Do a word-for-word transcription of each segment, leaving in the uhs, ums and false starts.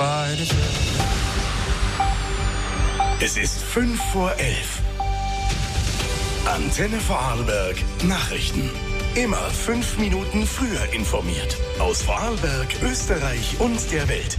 fight is real. Es ist fünf vor elf. Antenne Vorarlberg Nachrichten. Immer fünf Minuten früher informiert. Aus Vorarlberg, Österreich und der Welt.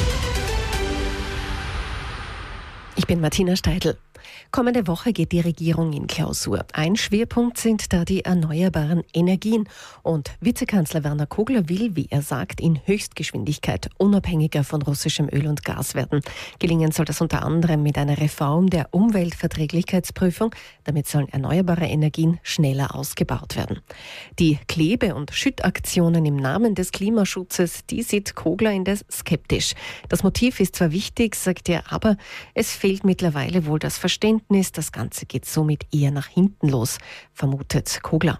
Ich bin Martina Steidl. Kommende Woche geht die Regierung in Klausur. Ein Schwerpunkt sind da die erneuerbaren Energien. Und Vizekanzler Werner Kogler will, wie er sagt, in Höchstgeschwindigkeit unabhängiger von russischem Öl und Gas werden. Gelingen soll das unter anderem mit einer Reform der Umweltverträglichkeitsprüfung. Damit sollen erneuerbare Energien schneller ausgebaut werden. Die Klebe- und Schüttaktionen im Namen des Klimaschutzes, die sieht Kogler indes skeptisch. Das Motiv ist zwar wichtig, sagt er, aber es fehlt mittlerweile wohl das Verständnis, das Ganze geht somit eher nach hinten los, vermutet Kogler.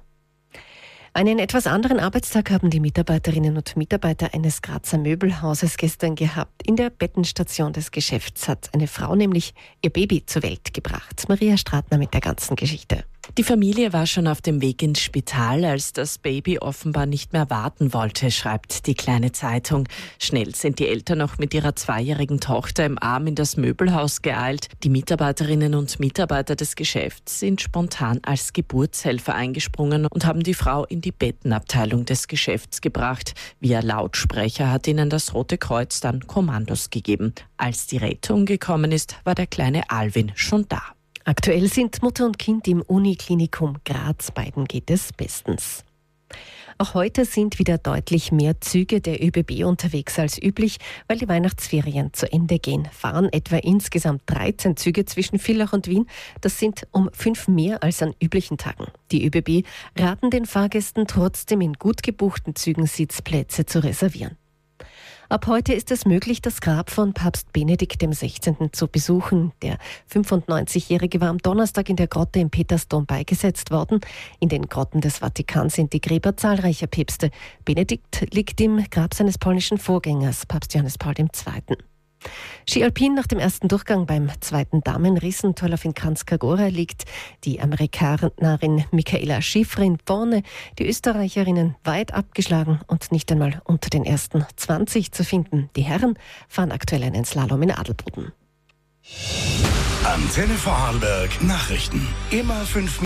Einen etwas anderen Arbeitstag haben die Mitarbeiterinnen und Mitarbeiter eines Grazer Möbelhauses gestern gehabt. In der Bettenstation des Geschäfts hat eine Frau nämlich ihr Baby zur Welt gebracht. Maria Stratner mit der ganzen Geschichte. Die Familie war schon auf dem Weg ins Spital, als das Baby offenbar nicht mehr warten wollte, schreibt die kleine Zeitung. Schnell sind die Eltern noch mit ihrer zweijährigen Tochter im Arm in das Möbelhaus geeilt. Die Mitarbeiterinnen und Mitarbeiter des Geschäfts sind spontan als Geburtshelfer eingesprungen und haben die Frau in die Bettenabteilung des Geschäfts gebracht. Via Lautsprecher hat ihnen das Rote Kreuz dann Kommandos gegeben. Als die Rettung gekommen ist, war der kleine Alvin schon da. Aktuell sind Mutter und Kind im Uniklinikum Graz. Beiden geht es bestens. Auch heute sind wieder deutlich mehr Züge der ÖBB unterwegs als üblich, weil die Weihnachtsferien zu Ende gehen. Fahren etwa insgesamt dreizehn Züge zwischen Villach und Wien. Das sind um fünf mehr als an üblichen Tagen. Die ÖBB raten den Fahrgästen trotzdem, in gut gebuchten Zügen Sitzplätze zu reservieren. Ab heute ist es möglich, das Grab von Papst Benedikt der Sechzehnten zu besuchen. Der fünfundneunzigjährige war am Donnerstag in der Grotte im Petersdom beigesetzt worden. In den Grotten des Vatikan sind die Gräber zahlreicher Päpste. Benedikt liegt im Grab seines polnischen Vorgängers, Papst Johannes Paul der Zweite. Ski Alpin nach dem ersten Durchgang beim zweiten Damenriesentorlauf in Kranjska liegt die Amerikanerin Michaela Schifrin vorne, die Österreicherinnen weit abgeschlagen und nicht einmal unter den ersten zwanzig zu finden. Die Herren fahren aktuell einen Slalom in Adelboden. Antenne Vorarlberg Nachrichten. Immer fünf